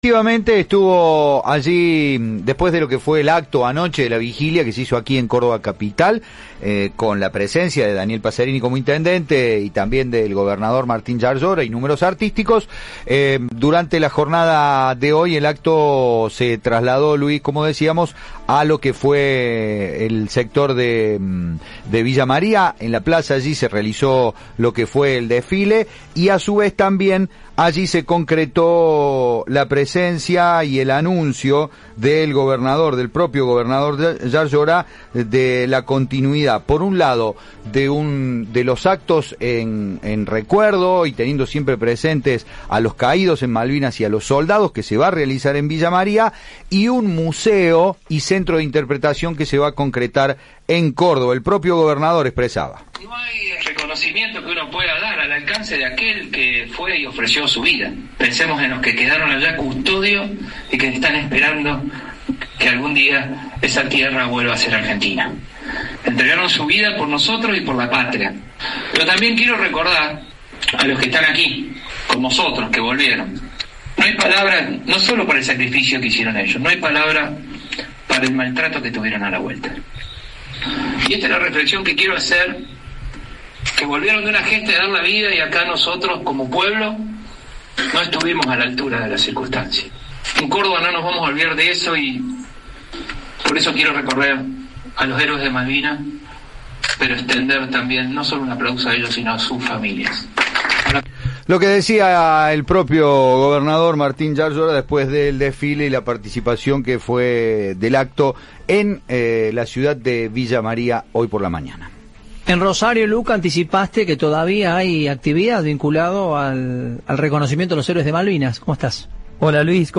efectivamente estuvo allí después de lo que fue el acto anoche de la vigilia que se hizo aquí en Córdoba Capital, con la presencia de Daniel Pacerini como intendente y también del gobernador Martín Yarlora y números artísticos. Durante la jornada de hoy el acto se trasladó, Luis, como decíamos, a lo que fue el sector de Villa María. En la plaza allí se realizó lo que fue el desfile y a su vez también allí se concretó la presencia y el anuncio del gobernador, del propio gobernador Yarlora, de la continuidad, por un lado, de los actos en recuerdo y teniendo siempre presentes a los caídos en Malvinas y a los soldados que se va a realizar en Villa María, y un museo y centro de interpretación que se va a concretar en Córdoba. El propio gobernador expresaba: no hay reconocimiento que uno pueda dar al alcance de aquel que fue y ofreció su vida. Pensemos en los que quedaron allá custodio y que están esperando que algún día esa tierra vuelva a ser Argentina. Entregaron su vida por nosotros y por la patria. Pero también quiero recordar a los que están aquí, con nosotros, que volvieron. No hay palabra, no solo para el sacrificio que hicieron ellos, no hay palabra para el maltrato que tuvieron a la vuelta. Y esta es la reflexión que quiero hacer, que volvieron de una gesta de dar la vida y acá nosotros como pueblo no estuvimos a la altura de las circunstancias. En Córdoba no nos vamos a olvidar de eso y por eso quiero recordar a los héroes de Malvinas, pero extender también no solo un aplauso a ellos sino a sus familias. Lo que decía el propio gobernador Martín Yarlora después del desfile y la participación que fue del acto en la ciudad de Villa María hoy por la mañana. En Rosario, Luca, anticipaste que todavía hay actividad vinculado al reconocimiento de los héroes de Malvinas. ¿Cómo estás? Hola Luis.